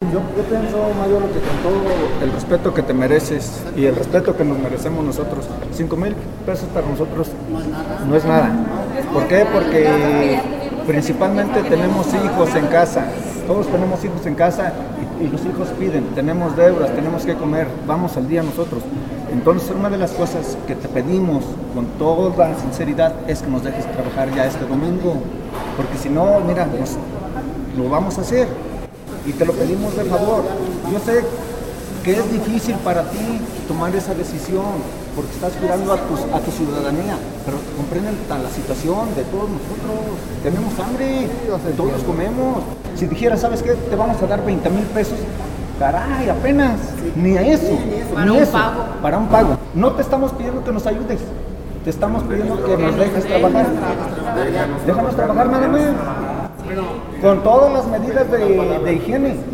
Yo pienso, Mayor, que con todo el respeto que te mereces y el respeto que nos merecemos nosotros, 5,000 pesos para nosotros no es nada. ¿Por qué? Porque principalmente tenemos hijos en casa, todos tenemos hijos en casa y los hijos piden, tenemos deudas, tenemos que comer, vamos al día nosotros. Entonces, una de las cosas que te pedimos con toda sinceridad es que nos dejes trabajar ya este domingo, porque si no, mira, lo vamos a hacer y te lo pedimos de favor. Yo sé que es difícil para ti tomar esa decisión porque estás cuidando a tu ciudadanía, pero comprenden la situación de todos nosotros. Tenemos hambre, todos comemos. Si dijeras, ¿sabes qué? Te vamos a dar 20,000 pesos. Caray, apenas, ni a eso, para un pago. Para un pago. No te estamos pidiendo que nos ayudes, te estamos pidiendo que nos dejes trabajar. Déjanos trabajar nada más, con todas las medidas de higiene.